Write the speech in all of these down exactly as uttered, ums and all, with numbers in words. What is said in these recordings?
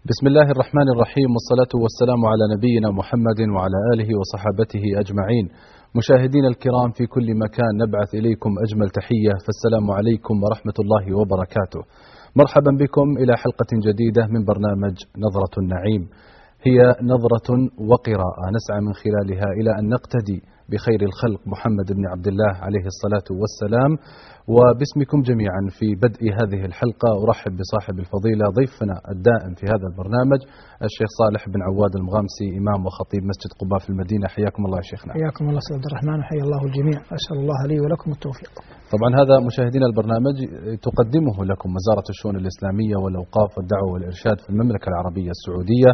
بسم الله الرحمن الرحيم، والصلاة والسلام على نبينا محمد وعلى آله وصحابته أجمعين. مشاهدينا الكرام في كل مكان، نبعث إليكم أجمل تحية، فالسلام عليكم ورحمة الله وبركاته. مرحبا بكم إلى حلقة جديدة من برنامج نظرة النعيم. هي نظرة وقراءة نسعى من خلالها إلى أن نقتدي بخير الخلق محمد بن عبد الله عليه الصلاة والسلام. وباسمكم جميعا في بدء هذه الحلقة أرحب بصاحب الفضيلة ضيفنا الدائم في هذا البرنامج الشيخ صالح بن عواد المغامسي، إمام وخطيب مسجد قباء في المدينة. حياكم الله يا شيخنا. حياكم الله سيد عبد الرحمن، وحيا الله الجميع. أسأل الله لي ولكم التوفيق. طبعا هذا مشاهدينا البرنامج تقدمه لكم وزارة الشؤون الإسلامية والأوقاف والدعوة والإرشاد في المملكة العربية السعودية.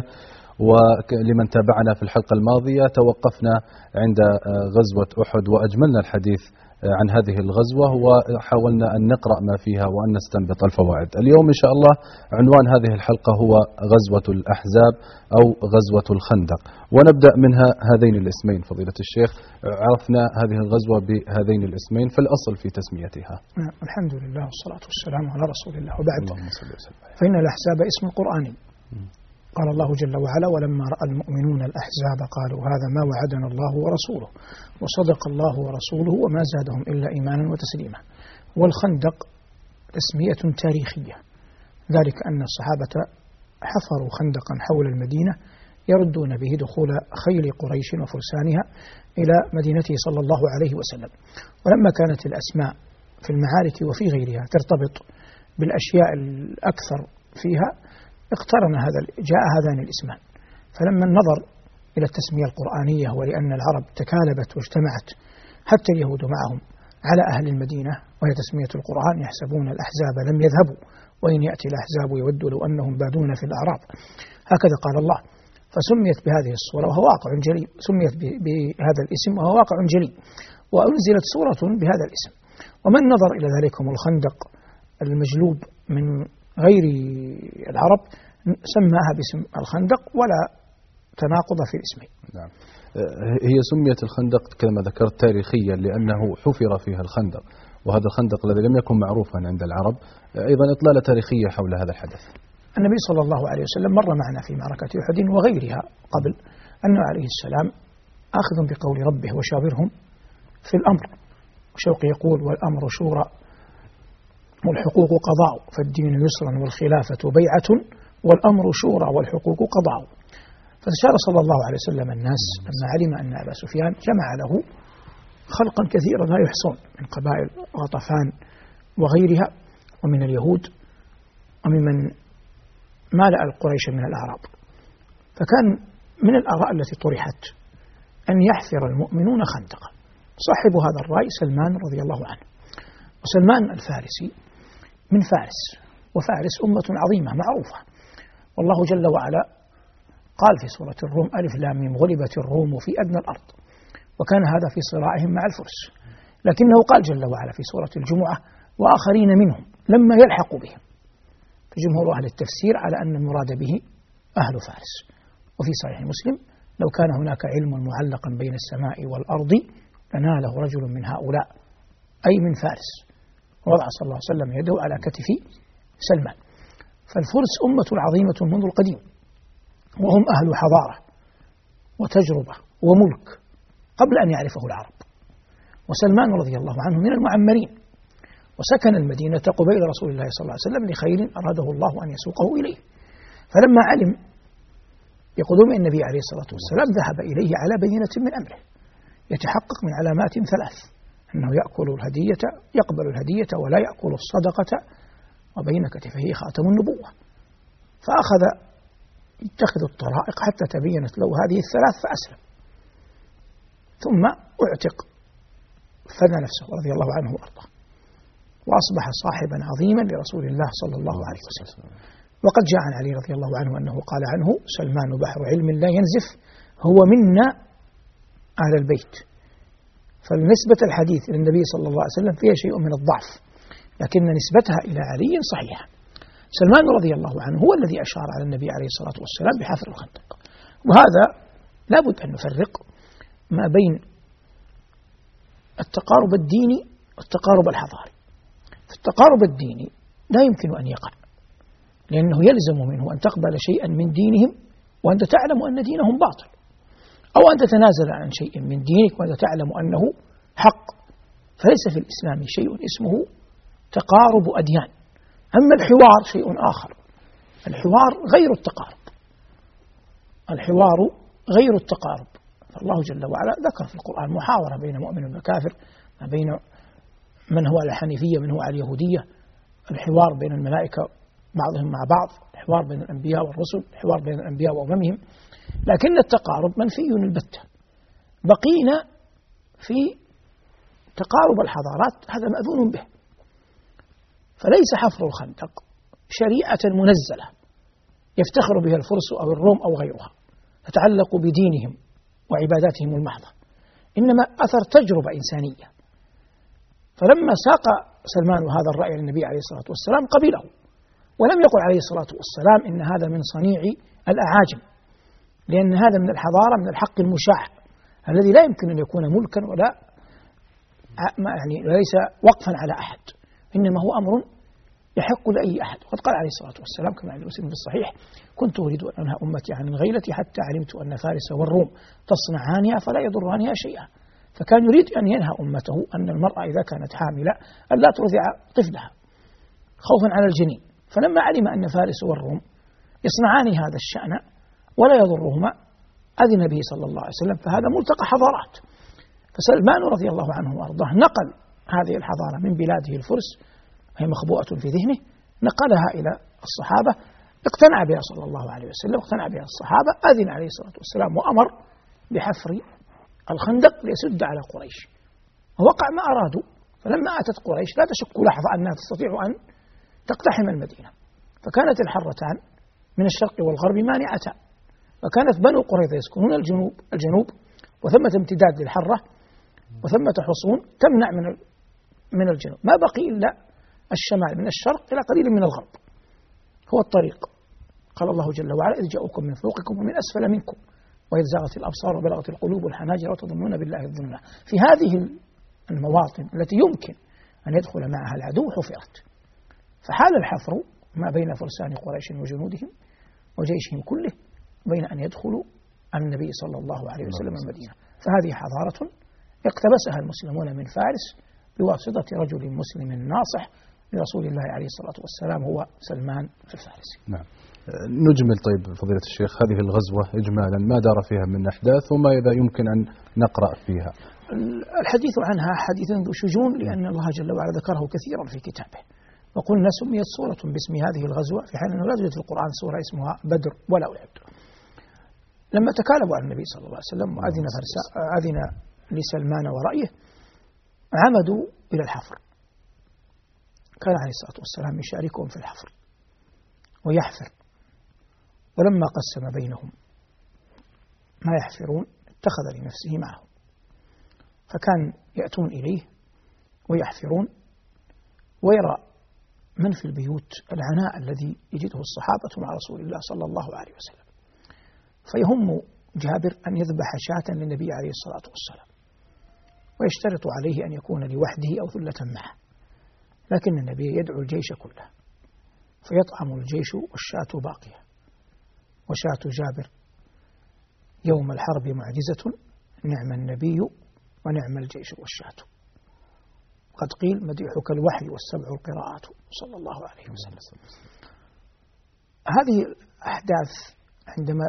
ولمن تابعنا في الحلقة الماضية توقفنا عند غزوة أحد وأجملنا الحديث عن هذه الغزوة وحاولنا أن نقرأ ما فيها وأن نستنبط الفوائد. اليوم إن شاء الله عنوان هذه الحلقة هو غزوة الأحزاب أو غزوة الخندق، ونبدأ منها هذين الاسمين. فضيلة الشيخ، عرفنا هذه الغزوة بهذين الاسمين، فالأصل في تسميتها. الحمد لله والصلاة والسلام على رسول الله، وبعد اللهم صل وسلم. فإن الأحزاب اسم قرآني. قال الله جل وعلا: ولما رأى المؤمنون الأحزاب قالوا هذا ما وعدنا الله ورسوله وصدق الله ورسوله وما زادهم إلا إيمانا وتسليما. والخندق تسمية تاريخية، ذلك أن الصحابة حفروا خندقا حول المدينة يردون به دخول خيل قريش وفرسانها إلى مدينته صلى الله عليه وسلم. ولما كانت الأسماء في المعارك وفي غيرها ترتبط بالأشياء الأكثر فيها، اقترن هذا جاء هذان الاسمان. فلما النظر إلى التسمية القرآنية، ولأن العرب تكالبت واجتمعت حتى اليهود معهم على أهل المدينة، وهي تسمية القرآن: يحسبون الأحزاب لم يذهبوا وإن يأتي الأحزاب يودوا لو أنهم بادون في الأعراب. هكذا قال الله، فسميت بهذه الصورة وهو واقع جلي، سميت بهذا الاسم وهو واقع جلي، وأنزلت سورة بهذا الاسم. ومن نظر إلى ذلك هم الخندق المجلوب من غير العرب سماها باسم الخندق، ولا تناقض في الاسمين. نعم. هي سميت الخندق كما ذكرت تاريخيا لأنه حفر فيها الخندق، وهذا الخندق الذي لم يكن معروفا عند العرب. أيضا إطلالة تاريخية حول هذا الحدث. النبي صلى الله عليه وسلم مر معنا في معركة أحد وغيرها قبل أنه عليه السلام آخذ بقول ربه وشاورهم في الأمر. وشوق يقول: والأمر شورى والحقوق قضاء، فالدين يسرا والخلافة بيعة، والأمر شورى والحقوق قضاء. فاستشار صلى الله عليه وسلم الناس لما علم أن أبا سفيان جمع له خلقا كثيرا لا يحصون من قبائل غطفان وغيرها ومن اليهود وممن مالأ القريش من الأعراب. فكان من الآراء التي طرحت أن يحفر المؤمنون خندقا. صاحب هذا الرأي سلمان رضي الله عنه. وسلمان الفارسي من فارس، وفارس أمة عظيمة معروفة، والله جل وعلا قال في سورة الروم: ألف لام ميم غلبت الروم في أدنى الأرض. وكان هذا في صراعهم مع الفرس، لكنه قال جل وعلا في سورة الجمعة: وآخرين منهم لما يلحقوا بهم. فجمهور أهل التفسير على أن المراد به أهل فارس. وفي صحيح مسلم: لو كان هناك علم معلقا بين السماء والأرض لناله رجل من هؤلاء، أي من فارس. ووضع صلى الله عليه وسلم يده على كتف سلمان. فالفرس أمة عظيمة منذ القديم، وهم أهل حضارة وتجربة وملك قبل أن يعرفه العرب. وسلمان رضي الله عنه من المعمرين، وسكن المدينة قبيل رسول الله صلى الله عليه وسلم لخير أراده الله أن يسوقه إليه. فلما علم بقدوم النبي عليه الصلاة والسلام ذهب إليه على بينة من أمره، يتحقق من علامات ثلاث: أنه يأكل الهدية يقبل الهدية ولا يأكل الصدقة، وبين كتفه خاتم النبوة. فأخذ يتخذ الطرائق حتى تبينت له هذه الثلاث فأسلم، ثم أعتق فدى نفسه رضي الله عنه وأرضاه، وأصبح صاحبا عظيما لرسول الله صلى الله عليه وسلم. وقد جاء عن علي رضي الله عنه أنه قال عنه: سلمان بحر علم لا ينزف، هو منا أهل البيت. فالنسبة الحديث إلى النبي صلى الله عليه وسلم فيها شيء من الضعف، لكن نسبتها إلى علي صحيحة. سلمان رضي الله عنه هو الذي أشار على النبي عليه الصلاة والسلام بحفر الخندق. وهذا لابد أن نفرق ما بين التقارب الديني والتقارب الحضاري. فالتقارب الديني لا يمكن أن يقع لأنه يلزم منه أن تقبل شيئا من دينهم وأنت تعلم أن دينهم باطل، أو أن تتنازل عن شيء من دينك وأنت تعلم أنه حق. فليس في الإسلام شيء اسمه تقارب أديان. أما الحوار شيء آخر، الحوار غير التقارب، الحوار غير التقارب. فالله جل وعلا ذكر في القرآن محاورة بين مؤمن وكافر، ما بين من هو على الحنيفية من هو على اليهودية، الحوار بين الملائكة بعضهم مع بعض، الحوار بين الأنبياء والرسل، الحوار بين الأنبياء وأممهم. لكن التقارب منفي البتة. بقينا في تقارب الحضارات، هذا مأذون به. فليس حفر الخندق شريعة منزلة يفتخر بها الفرس أو الروم أو غيرها تتعلق بدينهم وعباداتهم المحضة، إنما أثر تجربة إنسانية. فلما ساق سلمان هذا الرأي للنبي عليه الصلاة والسلام قبله، ولم يقل عليه الصلاة والسلام إن هذا من صنيع الأعاجم، لأن هذا من الحضارة، من الحق المشاع الذي لا يمكن أن يكون ملكا ولا يعني ليس وقفا على أحد، إنما هو أمر يحق لأي أحد. وقد قال عليه الصلاة والسلام كما عند مسلم في الصحيح: كنت أريد أن أنهى أمتي عن الغيلة حتى علمت أن فارس والروم تصنعانها فلا يضرانها شيئا. فكان يريد أن ينهى أمته أن المرأة إذا كانت حاملة أن لا ترضع طفلها خوفا على الجنين. فلما علم أن فارس والروم يصنعان هذا الشأن ولا يضرهما أذن به صلى الله عليه وسلم. فهذا ملتقى حضارات. فسلمان رضي الله عنه وأرضاه نقل هذه الحضارة من بلاده الفرس، هي مخبوءة في ذهنه، نقلها إلى الصحابة، اقتنع بها صلى الله عليه وسلم، اقتنع بها الصحابة، أذن عليه الصلاة والسلام وأمر بحفر الخندق ليسد على قريش، ووقع ما أرادوا. فلما أتت قريش لا تشك لحظة أنها تستطيع أن تقتحم المدينة، فكانت الحرتان من الشرق والغرب مانعتان، وكانت بنو قريظة يسكنون الجنوب الجنوب وثمة امتداد للحرة وثمة حصون تمنع من من الجنوب، ما بقي إلا الشمال من الشرق إلى قليل من الغرب هو الطريق. قال الله جل وعلا: إذ جاءوكم من فوقكم ومن أسفل منكم وإذ زاغت الأبصار وبلغت القلوب الحناجر وتظنون بالله الظنون. في هذه المواطن التي يمكن أن يدخل معها العدو حفرت، فحال الحفر ما بين فرسان قريش وجنودهم وجيشهم كله بين أن يدخلوا النبي صلى الله عليه وسلم المدينة. فهذه حضارة اقتبسها المسلمون من فارس بواسطة رجل مسلم ناصح لرسول الله عليه الصلاة والسلام، هو سلمان الفارسي. نعم. نجمل طيب فضيلة الشيخ هذه الغزوة إجمالا، ما دار فيها من أحداث وما إذا يمكن أن نقرأ فيها؟ الحديث عنها حديث ذو شجون، لأن الله جل وعلا ذكره كثيرا في كتابه. وقلنا سميت سورة باسم هذه الغزوة في حين أنه لا توجد في القرآن سورة اسمها بدر ولا أحد. لما تكالبوا على النبي صلى الله عليه وسلم وأذن أذن لسلمان ورأيه عمدوا إلى الحفر. كان عليه الصلاة والسلام يشاركهم في الحفر ويحفر، ولما قسم بينهم ما يحفرون اتخذ لنفسه معهم، فكان يأتون إليه ويحفرون ويرى من في البيوت العناء الذي يجده الصحابة مع رسول الله صلى الله عليه وسلم، فيهم جابر أن يذبح شاة للنبي عليه الصلاة والسلام، ويشترط عليه أن يكون لوحده أو ثلة معه، لكن النبي يدعو الجيش كله فيطعم الجيش والشاة باقية، وشاة جابر يوم الحرب معجزة، نعم النبي ونعم الجيش والشاة. قد قيل مديحك الوحي والسبع القراءات صلى الله عليه وسلم. هذه الأحداث عندما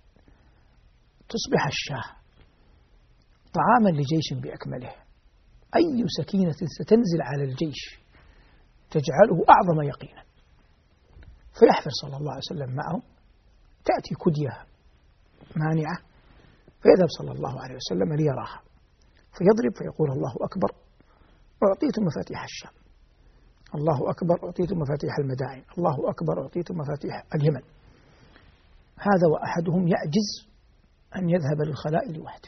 تصبح الشاه طعاما لجيش بأكمله، أي سكينة ستنزل على الجيش تجعله أعظم يقينا، فيحفر صلى الله عليه وسلم معهم، تأتي كدية مانعة فيذهب صلى الله عليه وسلم ليراها، فيضرب فيقول الله أكبر أعطيت مفاتيح الشام، الله أكبر أعطيت مفاتيح المدائن، الله أكبر أعطيت مفاتيح اليمن. هذا وأحدهم يعجز أن يذهب للخلاء لوحده.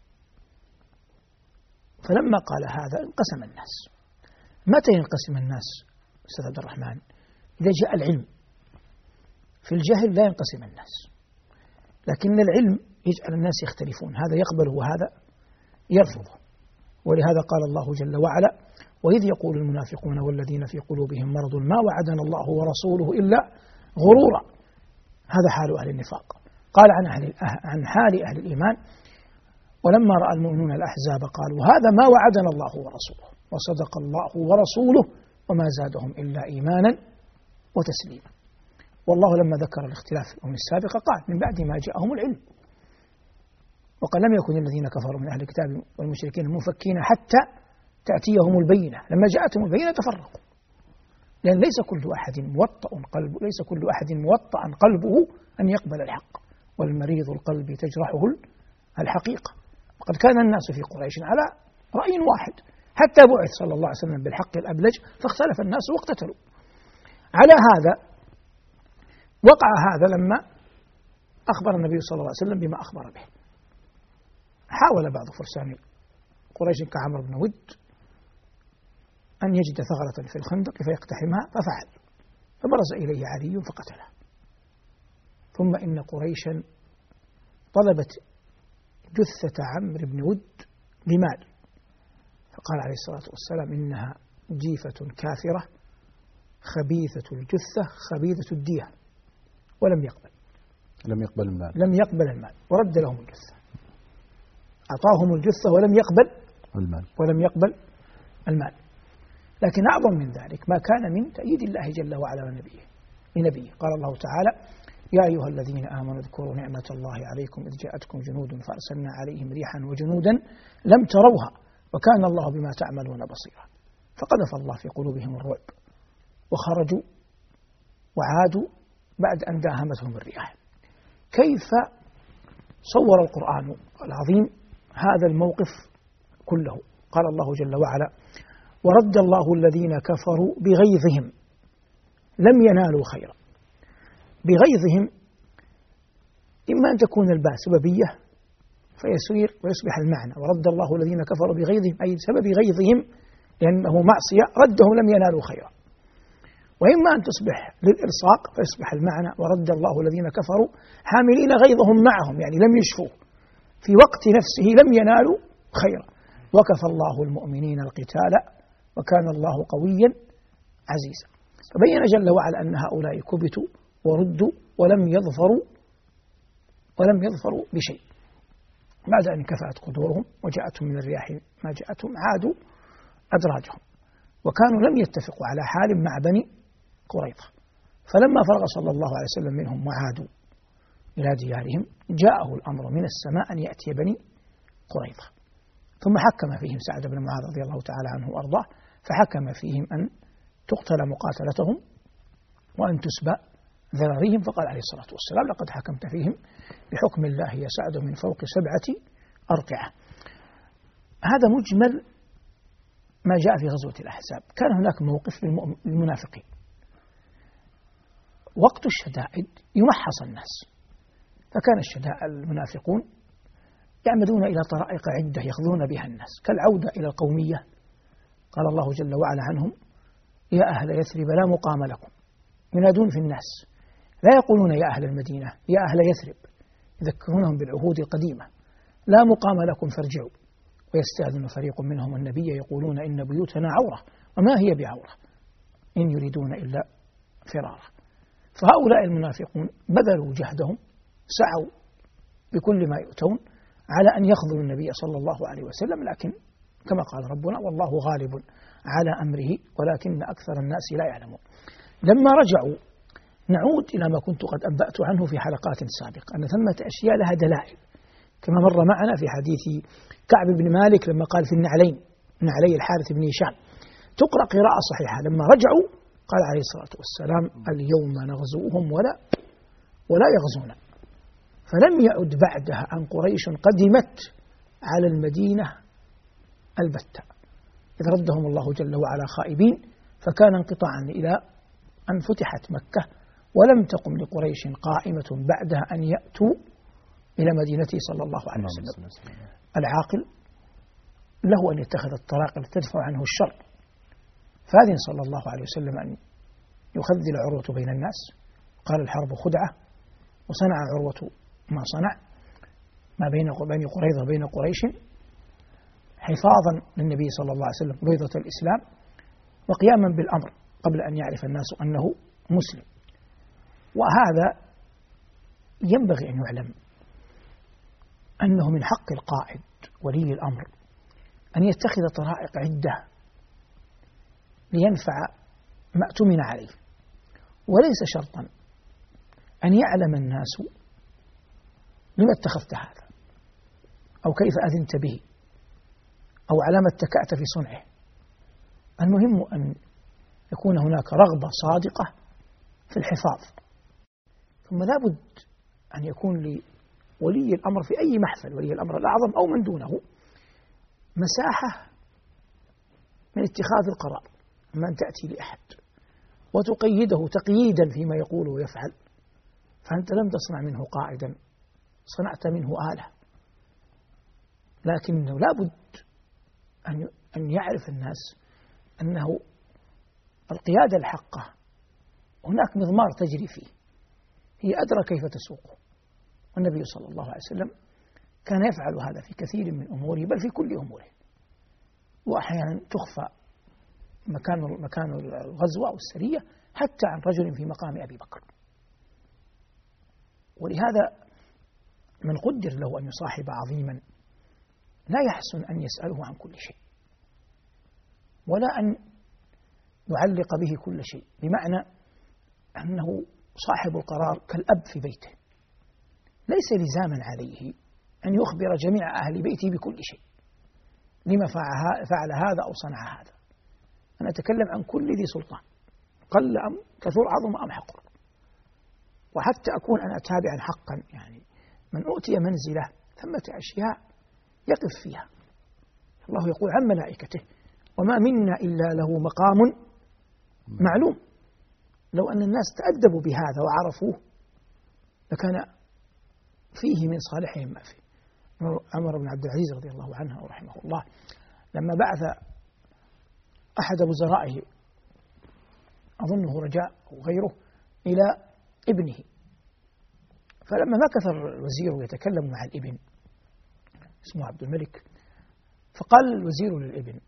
فلما قال هذا انقسم الناس. متى ينقسم الناس أستاذ عبد الرحمن؟ إذا جاء العلم. في الجهل لا ينقسم الناس، لكن العلم يجعل الناس يختلفون، هذا يقبل وهذا يرفض. ولهذا قال الله جل وعلا: وإذ يقول المنافقون والذين في قلوبهم مرض ما وعدنا الله ورسوله إلا غرورا. هذا حال أهل النفاق. قال عن أهل عن حال أهل الإيمان: ولما رأى المؤمنون الأحزاب قالوا هذا ما وعدنا الله ورسوله وصدق الله ورسوله وما زادهم إلا إيمانا وتسليما. والله لما ذكر الاختلاف في الأمم السابقة قال: من بعد ما جاءهم العلم. وقال: لم يكن الذين كفروا من أهل الكتاب والمشركين منفكين حتى تأتيهم البينة، لما جاءتهم البينة تفرقوا، لأن ليس كل أحد موطأ قلبه ليس كل أحد موطأ قلبه أن يقبل الحق، والمريض القلب تجرحه الحقيقة. وقد كان الناس في قريش على رأي واحد حتى بعث صلى الله عليه وسلم بالحق الأبلج، فاختلف الناس واقتتلوا. على هذا وقع هذا لما أخبر النبي صلى الله عليه وسلم بما أخبر به. حاول بعض فرسان قريش كعمرو بن ود أن يجد ثغرة في الخندق فيقتحمها، ففعل، فبرز إليه علي فقتله. ثم إن قريشا طلبت جثة عمرو بن ود بمال، فقال عليه الصلاة والسلام: إنها جيفة كافرة خبيثة الجثة خبيثة الدية، ولم يقبل لم يقبل المال لم يقبل المال ورد لهم الجثة. أعطاهم الجثة ولم يقبل المال ولم يقبل المال. لكن أعظم من ذلك ما كان من تأييد الله جل وعلا لنبيه لنبيه قال الله تعالى: يا أيها الذين آمنوا اذكروا نعمة الله عليكم إذ جاءتكم جنود فأرسلنا عليهم ريحا وجنودا لم تروها وكان الله بما تعملون بصيرا. فقذف الله في قلوبهم الرعب وخرجوا وعادوا بعد أن داهمتهم الرياح. كيف صور القرآن العظيم هذا الموقف كله؟ قال الله جل وعلا: ورد الله الذين كفروا بغيظهم لم ينالوا خيرا. بغيظهم إما أن تكون الباء سببية فيسير ويصبح المعنى ورد الله الذين كفروا بغيظهم، أي بسبب غيظهم لأنه معصية ردهم لم ينالوا خيرا. وإما أن تصبح للإلصاق فيصبح المعنى ورد الله الذين كفروا حاملين غيظهم معهم، يعني لم يشفوه في وقت نفسه لم ينالوا خيرا. وكفى الله المؤمنين القتال وكان الله قويا عزيزا. فبين جل وعلا أن هؤلاء كبتوا وردوا ولم يظفروا ولم يظفروا بشيء. بعد أن كفأت قدورهم وجاءتهم من الرياح ما جاءتهم عادوا أدراجهم، وكانوا لم يتفقوا على حال مع بني قريظة. فلما فرغ صلى الله عليه وسلم منهم وعادوا إلى ديارهم جاءه الأمر من السماء أن يأتي بني قريظة، ثم حكم فيهم سعد بن معاذ رضي الله تعالى عنه وأرضاه، فحكم فيهم أن تقتل مقاتلتهم وأن تسبى ذراريهم. فقال عليه الصلاة والسلام: لقد حكمت فيهم بحكم الله يا سعد من فوق سبعة أرقعة. هذا مجمل ما جاء في غزوة الأحزاب. كان هناك موقف للمنافقين، وقت الشدائد يمحص الناس، فكان الشدائد المنافقون يعمدون إلى طرائق عدة يخذون بها الناس، كالعودة إلى القومية. قال الله جل وعلا عنهم: يا أهل يثرب لا مقام لكم. ينادون في الناس، لا يقولون يا أهل المدينة، يا أهل يثرب، يذكرونهم بالعهود القديمة. لا مقام لكم فارجعوا. ويستأذن فريق منهم النبي يقولون إن بيوتنا عورة وما هي بعورة إن يريدون إلا فرارا. فهؤلاء المنافقون بذلوا جهدهم، سعوا بكل ما يؤتون على أن يخذلوا النبي صلى الله عليه وسلم، لكن كما قال ربنا: والله غالب على أمره ولكن أكثر الناس لا يعلمون. لما رجعوا، نعود إلى ما كنت قد أنبأت عنه في حلقات سابقة، أن ثمة أشياء لها دلائل، كما مر معنا في حديث كعب بن مالك لما قال في النعلين نعلي الحارث بن هشام تقرأ قراءة صحيحة. لما رجعوا قال عليه الصلاة والسلام: اليوم نغزوهم ولا ولا يغزونا. فلم يعد بعدها أن قريش قدمت على المدينة البتة، إذ ردهم الله جل وعلا خائبين، فكان انقطاعا إلى أن فتحت مكة، ولم تقم لقريش قائمة بعدها أن يأتوا إلى مدينته صلى الله عليه وسلم. العاقل له أن يتخذ الطرائق التي تدفع عنه الشر، فأذن صلى الله عليه وسلم أن يخذل عروة بين الناس، قال: الحرب خدعة، وصنع عروة ما صنع ما بين بني قريظة وبين قريش حفاظا للنبي صلى الله عليه وسلم بيضة الإسلام، وقياما بالأمر قبل أن يعرف الناس أنه مسلم. وهذا ينبغي أن يعلم أنه من حق القائد ولي الأمر أن يتخذ طرائق عدة لينفع ما اؤتمن عليه، وليس شرطا أن يعلم الناس لما اتخذت هذا أو كيف أذنت به أو على ما اتكأت في صنعه. المهم أن يكون هناك رغبة صادقة في الحفاظ. ثم لا بد أن يكون لولي الأمر في أي محفل، ولي الأمر الأعظم أو من دونه، مساحة من اتخاذ القرار. أما أن تأتي لأحد وتقيده تقييدا فيما يقول ويفعل، فأنت لم تصنع منه قائدا، صنعت منه آلة. لكنه لا بد أن يعرف الناس أنه القيادة الحقة هناك مضمار تجري فيه، هي أدرى كيف تسوقه. والنبي صلى الله عليه وسلم كان يفعل هذا في كثير من أموره، بل في كل أموره. وأحيانا تخفى مكان مكان الغزوة أو السرية حتى عن رجل في مقام أبي بكر. ولهذا من قدر له أن يصاحب عظيما لا يحسن أن يسأله عن كل شيء، ولا أن يعلق به كل شيء، بمعنى أنه صاحب القرار كالأب في بيته، ليس لزاما عليه أن يخبر جميع أهل بيته بكل شيء، لما فعل هذا أو صنع هذا. أنا أتكلم عن كل ذي سلطان، قل أم كثر، عظم أم حقر. وحتى أكون أنا أتابعا حقا، يعني من أوتي منزله ثمة أشياء يقف فيها. الله يقول عن ملائكته وما منا إلا له مقام معلوم. لو أن الناس تأدبوا بهذا وعرفوه لكان فيه من صالحهم ما فيه. عمر بن عبد العزيز رضي الله عنه ورحمه الله لما بعث أحد وزرائه، أظنه رجاء أو غيره، إلى ابنه، فلما مكث الوزير يتكلم مع الابن اسمه عبد الملك، فقال الوزير للابن: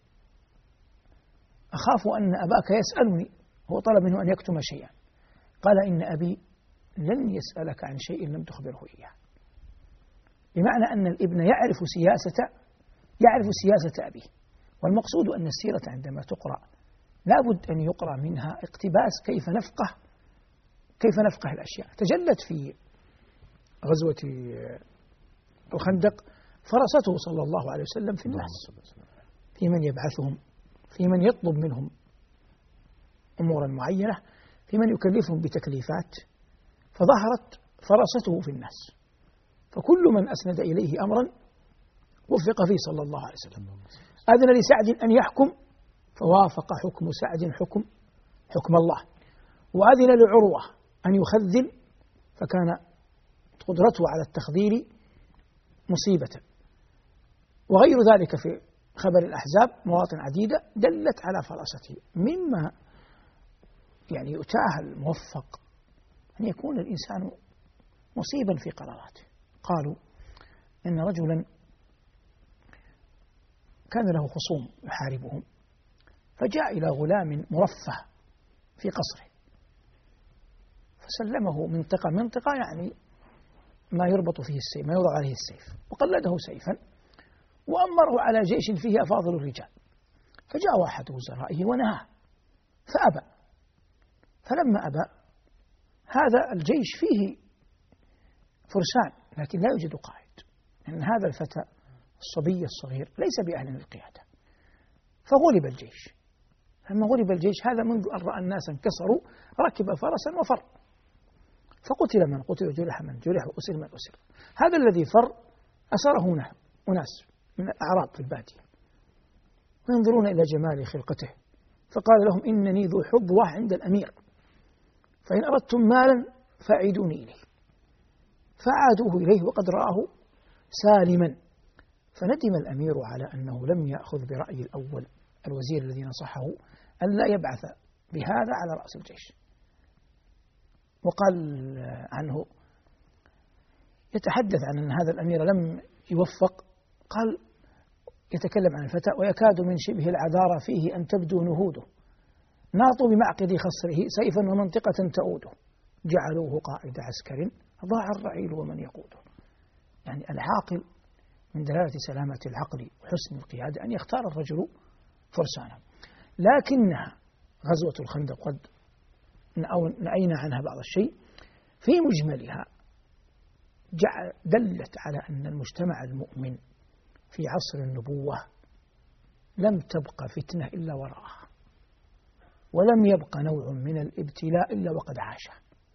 أخاف أن أباك يسألني، هو طلب منه أن يكتم شيئا. قال: إن أبي لن يسألك عن شيء لم تخبره إياه. بمعنى أن الابن يعرف سياسة يعرف سياسة أبيه. والمقصود أن السيرة عندما تقرأ لا بد أن يقرأ منها اقتباس كيف نفقه كيف نفقه الأشياء. تجلت في غزوة الخندق فرصته صلى الله عليه وسلم في الناس، في من يبعثهم، في من يطلب منهم أمورا معينة، في من يكلفهم بتكليفات، فظهرت فرصته في الناس. فكل من أسند إليه أمرا وفق فيه صلى الله عليه وسلم. أذن لسعد أن يحكم فوافق حكم سعد حكم حكم الله، وأذن لعروة أن يخذل فكان قدرته على التخذيل مصيبة. وغير ذلك في خبر الأحزاب مواطن عديدة دلت على فراسته. مما يعني يتاهل الموفق أن يكون الإنسان مصيبا في قراراته. قالوا إن رجلا كان له خصوم يحاربهم، فجاء إلى غلام مرفه في قصره فسلمه منطقة منطقة، يعني ما يربط فيه السيف، ما يوضع عليه السيف، وقلده سيفا وأمره على جيش فيه أفاضل الرجال. فجاء واحد وزرائه ونهاه فأبى. فلما أبى هذا الجيش فيه فرسان لكن لا يوجد قائد، لأن هذا الفتى الصبي الصغير ليس بأهل للقيادة. فغلب الجيش. لما غلب الجيش هذا منذ أن رأى الناس انكسروا ركب فرسا وفر، فقتل من قتل وجرح من جرح وأسر من أسر. هذا الذي فر أسره أناس من الأعراب في البادية وينظرون إلى جمال خلقته، فقال لهم: إنني ذو حظوة عند الأمير، فإن أردتم مالا فأعيدوني إليه. فعادوه إليه وقد رآه سالما. فندم الأمير على أنه لم يأخذ برأي الأول الوزير الذي نصحه أن لا يبعث بهذا على رأس الجيش. وقال عنه يتحدث عن أن هذا الأمير لم يوفق، قال يتكلم عن الفتى: ويكاد من شبه العذارى فيه أن تبدو نهوده، ناطوا بمعقد خصره سيفا ومنطقة تؤوده، جعلوه قائد عسكر ضاع الرعيل ومن يقوده. يعني العاقل من دلالة سلامة العقل وحسن القيادة أن يختار الرجل فرسانه. لكنها غزوة الخندق قد نأينا عنها بعض الشيء، في مجملها دلت على أن المجتمع المؤمن في عصر النبوة لم تبقى فتنة إلا وراءها، ولم يبقى نوع من الابتلاء إلا وقد عاشه.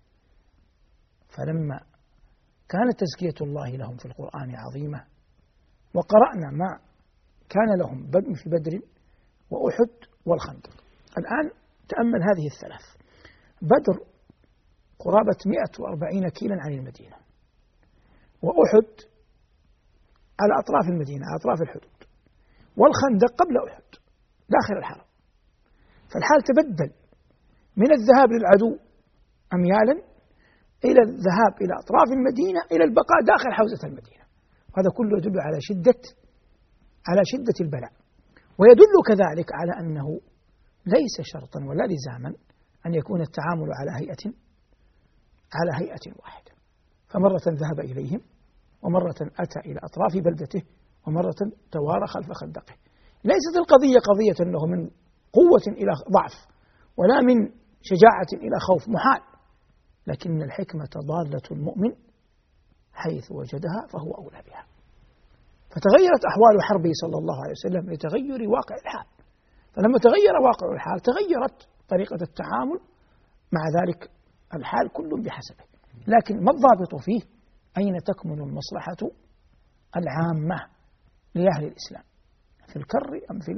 فلما كانت تزكية الله لهم في القرآن عظيمة، وقرأنا ما كان لهم في بدر وأحد والخندق. الآن تأمل هذه الثلاث. بدر قرابة مئة وأربعين كيلا عن المدينة، وأحد على أطراف المدينة على أطراف الحدود، والخندق قبل أحد داخل الحرم. فالحال تبدل من الذهاب للعدو أميالا إلى الذهاب إلى أطراف المدينة إلى البقاء داخل حوزة المدينة. هذا كله يدل على شدة على شدة البلاء، ويدل كذلك على أنه ليس شرطا ولا لزاما أن يكون التعامل على هيئة على هيئة واحدة. فمرة ذهب إليهم، ومرة أتى إلى أطراف بلدته، ومرة توارى خلف خندقه. ليست القضية قضية أنه من قوة إلى ضعف، ولا من شجاعة إلى خوف، محال. لكن الحكمة ضالة المؤمن حيث وجدها فهو أولى بها. فتغيرت أحوال حربه صلى الله عليه وسلم لتغير واقع الحال. فلما تغير واقع الحال تغيرت طريقة التعامل مع ذلك الحال كل بحسبه. لكن ما الضابط فيه؟ أين تكمن المصلحة العامة لأهل الإسلام، في الكر أم في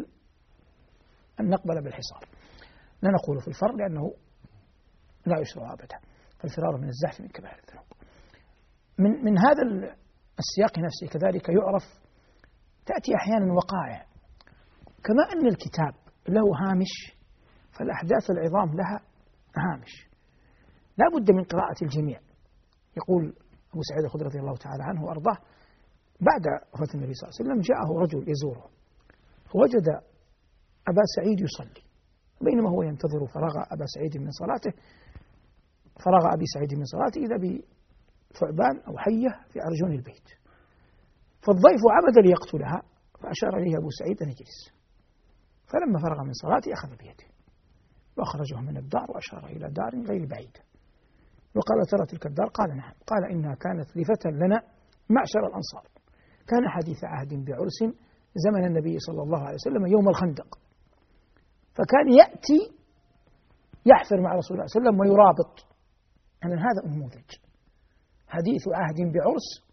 أن نقبل بالحصار؟ لا نقول في الفر لأنه لا يشرع أبدا، فالفرار من الزحف من كبائر الذنوب. من من هذا السياق نفسه كذلك يعرف تأتي أحيانا وقائع، كما أن الكتاب له هامش فالأحداث العظام لها هامش، لا بد من قراءة الجميع. يقول أبو سعيد الخدري رضي الله تعالى عنه وأرضاه بعد وفاة النبي صلى الله عليه وسلم جاءه رجل يزوره، فوجد أبا سعيد يصلي، بينما هو ينتظر فراغ أبا سعيد من صلاته فراغ أبي سعيد من صلاته إذا بثعبان أو حية في أرجون البيت، فالضيف عمد ليقتلها، فأشار إليه أبو سعيد أن يجلس، فلما فرغ من صلاته أخذ بيده وأخرجه من الدار وأشار إلى دار غير بعيدة، وقال ترى تلك الدار؟ قال نعم. قال إنها كانت لفتى لنا معشر الأنصار، كان حديث عهد بعرس زمن النبي صلى الله عليه وسلم يوم الخندق، فكان يأتي يحفر مع رسول الله صلى الله عليه وسلم ويرابط. يعني هذا نموذج حديث عهد بعرس،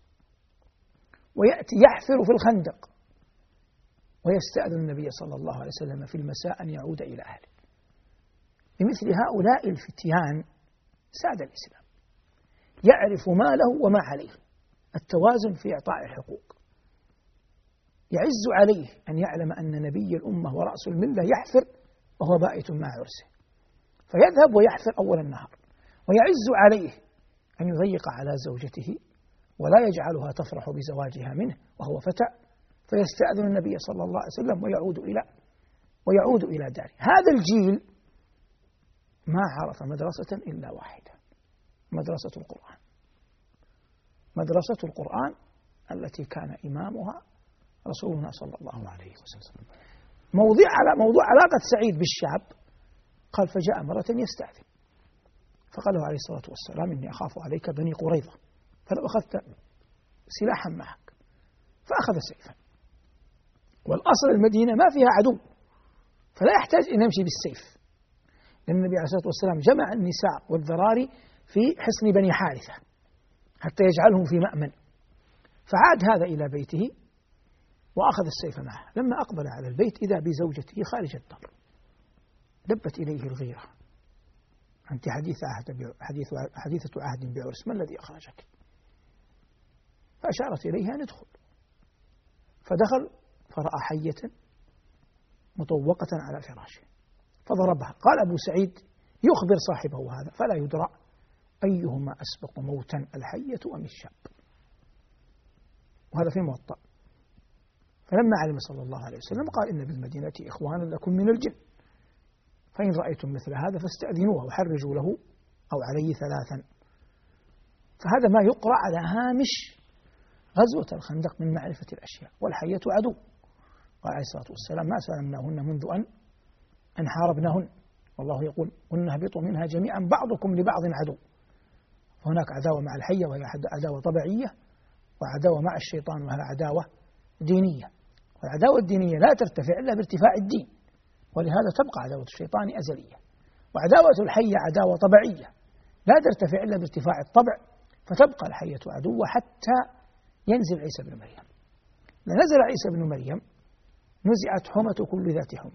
ويأتي يحفر في الخندق ويستأذن النبي صلى الله عليه وسلم في المساء أن يعود إلى أهله. لمثل هؤلاء الفتيان ساد الإسلام، يعرف ما له وما عليه، التوازن في إعطاء الحقوق. يعز عليه أن يعلم أن نبي الأمة ورأس الملة يحفر وهو بائت مع عرسه، فيذهب ويحفر أول النهار، ويعز عليه أن يضيق على زوجته ولا يجعلها تفرح بزواجها منه وهو فتى، فيستأذن النبي صلى الله عليه وسلم ويعود إلى ويعود إلى داره. هذا الجيل ما عرف مدرسة إلا واحدة، مدرسة القرآن، مدرسة القرآن التي كان إمامها رسولنا صلى الله عليه وسلم. موضوع على موضوع علاقة سعيد بالشعب، قال فجاء مرة يستأذن، فقال له عليه الصلاة والسلام إني أخاف عليك بني قريظة، فلو أخذت سلاحا معك، فأخذ سيفا، والأصل المدينة ما فيها عدو، فلا يحتاج أن يمشي بالسيف، لأن النبي عليه الصلاة والسلام جمع النساء والذراري في حصن بني حارثة حتى يجعلهم في مأمن، فعاد هذا إلى بيته وأخذ السيف معه. لما أقبل على البيت إذا بزوجته خارج الدار، دبت إليه الغيرة، أنت حديث عهد حديث حديثة عهد بعرس، ما الذي أخرجك؟ فأشارت إليها أن ادخل، فدخل فرأى حية مطوقة على فراشه فضربها. قال أبو سعيد يخبر صاحبه هذا فلا يدرى أيهما أسبق موتا الحية أم الشاب، وهذا في موطأ. فلما علم صلى الله عليه وسلم قال إن بالمدينة إخوانا لكم من الجن، فإن رأيتم مثل هذا فاستأذنوه وحرجوا له أو علي ثلاثا. فهذا ما يقرأ على هامش غزوة الخندق من معرفة الأشياء. والحية عدو، قال عليه الصلاة والسلام ما سلمناهن منذ أن أن حاربناهن، والله يقول قلنا اهبطوا منها جميعا بعضكم لبعض عدو. فهناك عداوة مع الحية وهي عداوة طبيعية، وعداوة مع الشيطان وهي عداوة دينية. والعداوة الدينية لا ترتفع إلا بارتفاع الدين، ولهذا تبقى عداوة الشيطان أزلية. وعداوة الحية عداوة طبيعية لا ترتفع إلا بارتفاع الطبع، فتبقى الحية عدوة حتى ينزل عيسى بن مريم. لنزل عيسى بن مريم نزعت حمة كل ذات حمى،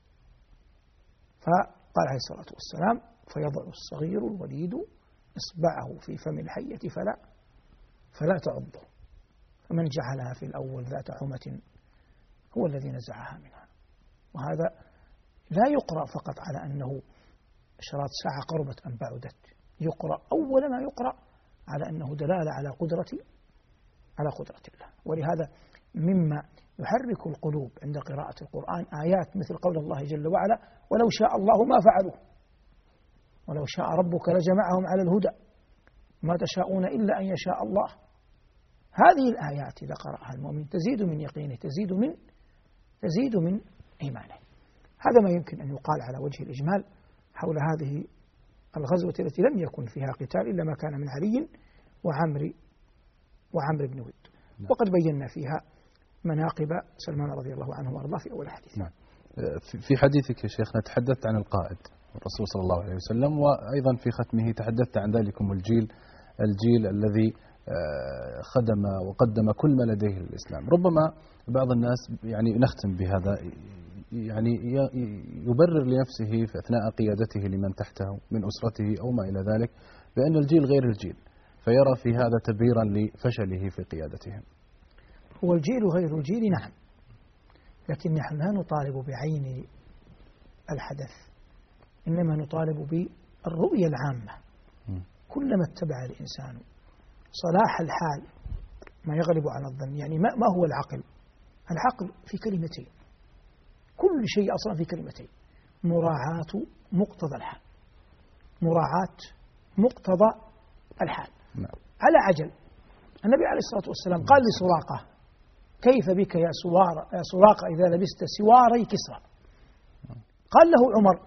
فقال عليه الصلاة والسلام فيضع الصغير الوليد إصبعه في فم الحية فلا فلا تعضه، فمن جعلها في الأول ذات حمة هو الذي نزعها منها. وهذا لا يقرأ فقط على أنه إشارات ساعة قربت أم بعدت، يقرأ أول ما يقرأ على أنه دلالة على قدرة على قدرة الله. ولهذا مما يحرك القلوب عند قراءة القرآن آيات مثل قول الله جل وعلا ولو شاء الله ما فعلوه ولو شاء ربك لجمعهم على الهدى ما تشاءون إلا أن يشاء الله. هذه الآيات إذا قرأها المؤمن تزيد من يقينه، تزيد من تزيد من إيمانه. هذا ما يمكن أن يقال على وجه الإجمال حول هذه الغزوة التي لم يكن فيها قتال إلا ما كان من علي وعمر وعمر بن ود. وقد بينا فيها مناقب سلمان رضي الله عنه وارضاه في أول حديث. نعم. في حديثك يا شيخنا تحدثت عن القائد الرسول صلى الله عليه وسلم، وأيضا في ختمه تحدثت عن ذلكم الجيل الجيل الذي خدم وقدم كل ما لديه للإسلام. ربما بعض الناس يعني نختم بهذا يعني يبرر لنفسه في أثناء قيادته لمن تحته من أسرته أو ما إلى ذلك بأن الجيل غير الجيل، فيرى في هذا تبريرا لفشله في قيادتهم. هو الجيل غير الجيل نعم، لكن نحن لا نطالب بعين الحدث، إنما نطالب بالرؤية العامة. م. كلما اتبع الإنسان صلاح الحال ما يغلب على الظن. يعني ما, ما هو العقل؟ العقل في كلمتين، كل شيء أصلا في كلمتين: مراعاة مقتضى الحال، مراعاة مقتضى الحال. م. على عجل النبي عليه الصلاة والسلام قال لسراقة كيف بك يا سوار يا سراقة إذا لبست سواري كسرى؟ قال له عمر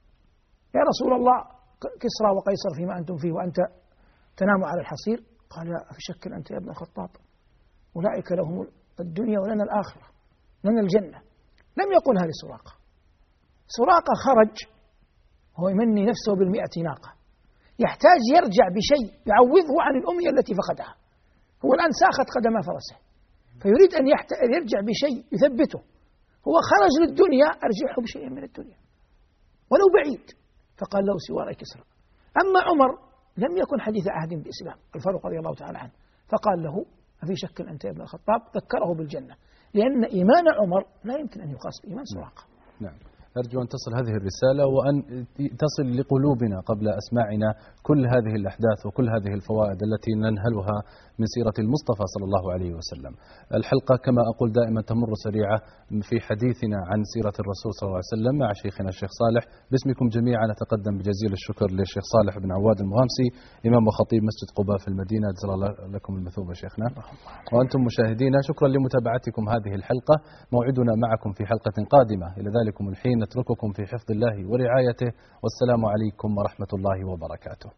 يا رسول الله كسرى وقيصر فيما أنتم فيه وأنت تنام على الحصير. قال لا في شك أنت يا ابن الخطاب، أولئك لهم الدنيا ولنا الآخرة، لنا الجنة. لم يقلها لسراقة. سراقة خرج هو يمني نفسه بالمئة ناقة، يحتاج يرجع بشيء يعوضه عن الأمية التي فقدها. هو الآن ساخت قدم فرسه فيريد أن يرجع بشيء يثبته. هو خرج للدنيا، أرجعه بشيء من الدنيا ولو بعيد. فقال له سواري كسرى. أما عمر لم يكن حديث عهد بإسلام، الفاروق رضي الله تعالى عنه، فقال له أفي شك أنت يا ابن الخطاب؟ ذكره بالجنة، لأن إيمان عمر لا يمكن أن يقاس بإيمان سراقة. نعم. أرجو أن تصل هذه الرسالة وأن تصل لقلوبنا قبل أسماعنا كل هذه الأحداث وكل هذه الفوائد التي ننهلها من سيرة المصطفى صلى الله عليه وسلم. الحلقة كما أقول دائما تمر سريعة في حديثنا عن سيرة الرسول صلى الله عليه وسلم مع شيخنا الشيخ صالح. باسمكم جميعا نتقدم بجزيل الشكر للشيخ صالح بن عواد المغامسي إمام وخطيب مسجد قباء في المدينة، جزا الله لكم المثوبة شيخنا. وأنتم مشاهدينا شكرا لمتابعتكم هذه الحلقة، موعدنا معكم في حلقة قادمة. إلى ذلكم الحين نترككم في حفظ الله ورعايته، والسلام عليكم ورحمة الله وبركاته.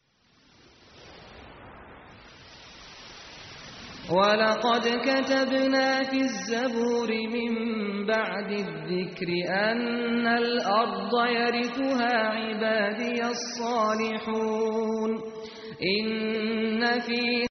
ولقد كتبنا في الزبور من بعد الذكر أن الأرض يرثها عبادي الصالحون إن في